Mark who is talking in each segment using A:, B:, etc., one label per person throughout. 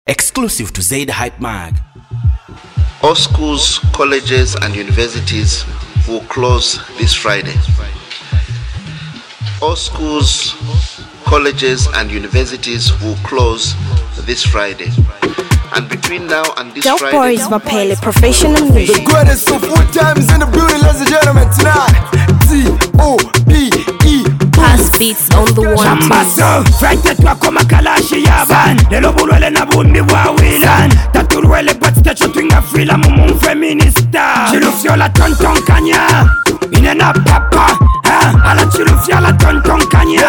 A: Exclusive to Zaid Hype Mag.
B: All schools, colleges and universities will close this Friday. All schools, colleges and universities will close this Friday. And between now and this
C: Dope
B: Friday,
C: Boys Vapele Professional Music.
D: The greatest of all times in the building, ladies and gentlemen, tonight. T-O-P-E.
C: Pass beats on the one
E: Chambaso, frente tua koma kalashi yaban Lelo bulwele na bumbi wa wilan Taturwele patite chotwinga fila mumu feminista Chilufyo la tonton kanya Inena papa, ala chilufya la tonton kanya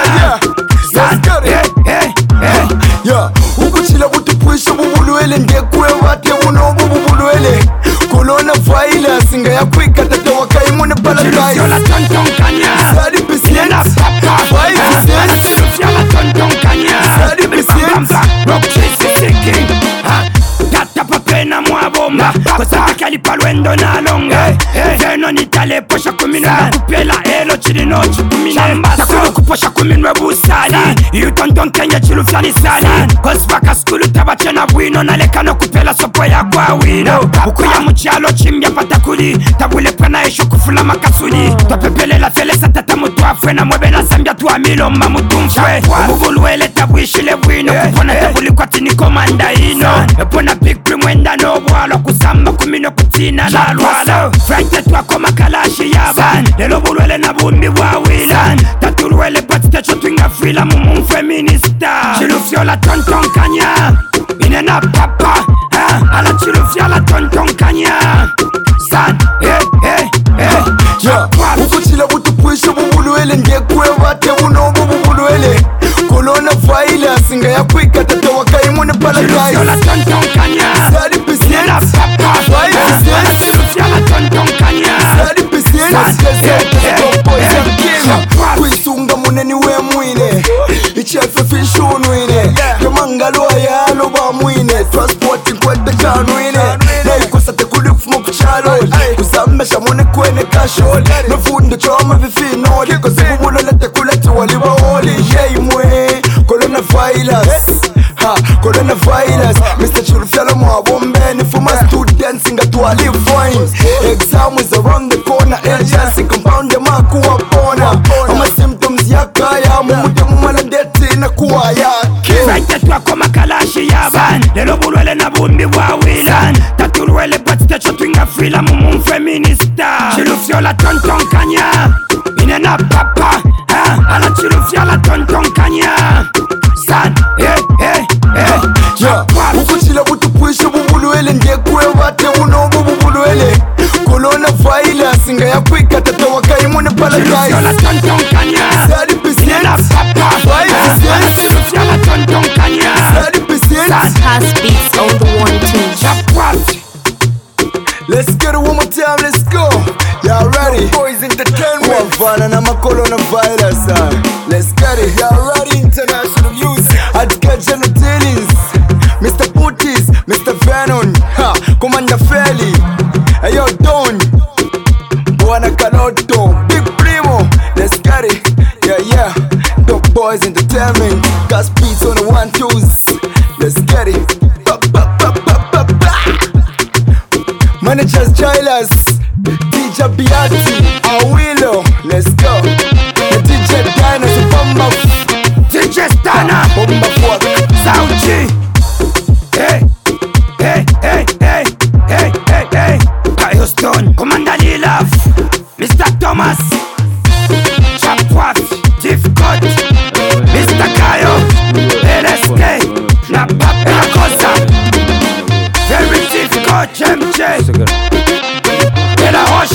D: Yeah, ukuchila butupwisha bubulwele ndekwe wate uno bubulwele Corona virus inga ya kwika tata wakaimune paradise
E: Chilufyo la tonton kanya
D: 30%
E: Inena papa,
D: 5%
E: ala chilufya la tonton kanya
D: 30%
E: Rock chase seeking Tata papena mwabomba Kosaka kalipalwendo na longa Veno nitale posha kuminwa Kupela elo chilino chukumine Takulu kuposha kuminwe busali Yu tonton kenya chilu flani sali Kosvaka skulu tabache na wino Nalekano kupela sopo ya kwa wino Ukuya mchalo chimbya patakuli Tabule prana esho kufula makasuli Topepele la fele sa tata mutu afwe Na mwebe na sambya tuwa milomba mutumfwe Ubuluele tabuishile wino Kupona tabuli kwa tini komanda ino Epona big mwenda no bwalo kusamba kumino kutina la lwalo Frente twa koma kalashi yaban Lelo bulwele na bumbi wa wilan Taturwele patite chotwinga fila mumu feminista Chilufyo la tonton kanya Inena papa ala chilufyo la tonton kanya San,
D: Yeah, ukuchila butupwisha bubulwele ndekwe wate uno bubulwele Corona virus inga ya kwika tata wakaimune paradise
E: Chilufyo la tonton kanya
D: 30%
E: Inena papa
D: 5%
E: ala chilufyo la tonton kanya
D: 30% kwisunga muneni we mwine ichefe fishunwine yamangalo ayalo ba mwine transporting kwete kanwine naikosate kuli kufuma kuchalo kusambesha mune kwene kashol nofundo choma vifinoli kosibubulolete kulete walibaoli yeimwe coronavirus coronavirus Mr. Chulufyalo mwabombeni for my students inga tuwali fine exam is around the corner agency compound ya makuwa pona ama symptoms ya kaya mumude mumalandeti na kuwa yake
E: Frente twa koma kalashi yaban Lelo bulwele na bumbi wa wilan Taturwele patite chotwinga fila mumu feminista Chilufyo la tonton kanya Inena papa ala chilufyo la tonton kanya San,
D: Yeah, ukuchila butupwisha bubulwele ndekwe wate uno bubulwele Corona virus inga ya kwika tata wakaimune
E: Chilufyo la
D: paradise
E: tonton kanya
D: 30%
E: Inena papa
D: 5%
E: ala chilufyo la tonton kanya
D: 30%
C: Pass beats on the one team.
E: Chapwat
D: Let's get it one more time, let's go. Y'all ready? Boys Entertainment. One na coronavirus. Let's get it. Y'all ready? International music. Adika General Dealings. Mr. Booties, Mr. Venom. Commander Feli. Hey yo, Don. Buana Caloto. Big Primo. Let's get it. Yeah. Dope Boys Entertainment. Gas beats on the 1-2s. Let's get it. Managers Jailers, DJ Biati, Awilo, let's go. The DJ Diners, Bomba,
E: DJ Stana
D: Bomba Fuck,
E: Sauchi Hey Houston Commander Lilaf Mr. Thomas Chapwat Chief God Mr. Kayo LSK Na Papa La Cosa Very Chief God MJ Bela Hosh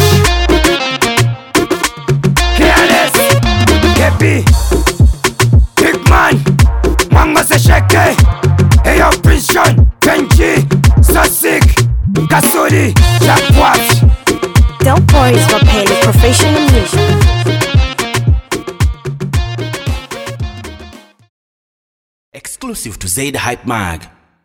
E: Careless Kepi Big Man Mwanga Sesheke Eyo Prison Kenji Sosik Kasuri Chapwat
C: Dope Boys Vapele Professional Music.
A: Exclusive to Zaid Hype Mag.